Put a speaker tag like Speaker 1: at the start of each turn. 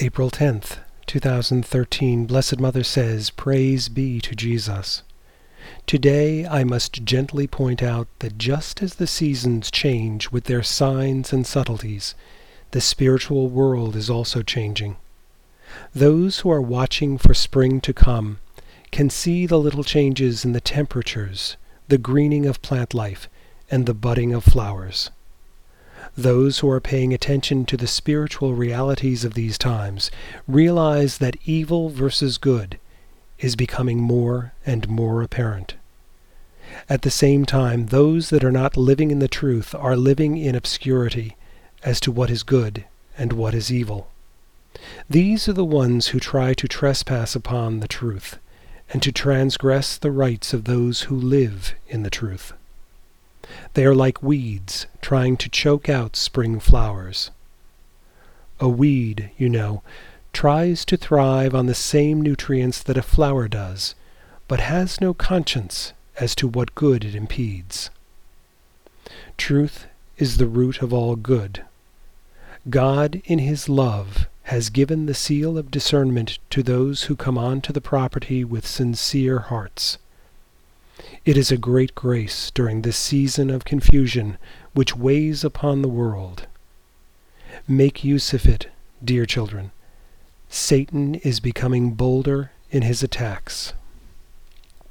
Speaker 1: April 10th, 2013, Blessed Mother says, Praise be to Jesus. Today I must gently point out that just as the seasons change with their signs and subtleties, the spiritual world is also changing. Those who are watching for spring to come can see the little changes in the temperatures, the greening of plant life, and the budding of flowers. Those who are paying attention to the spiritual realities of these times realize that evil versus good is becoming more and more apparent. At the same time, those that are not living in the truth are living in obscurity as to what is good and what is evil. These are the ones who try to trespass upon the truth and to transgress the rights of those who live in the truth. They are like weeds trying to choke out spring flowers. A weed, you know, tries to thrive on the same nutrients that a flower does, but has no conscience as to what good it impedes. Truth is the root of all good. God, in His love, has given the seal of discernment to those who come onto the property with sincere hearts. It is a great grace during this season of confusion which weighs upon the world. Make use of it, dear children. Satan is becoming bolder in his attacks.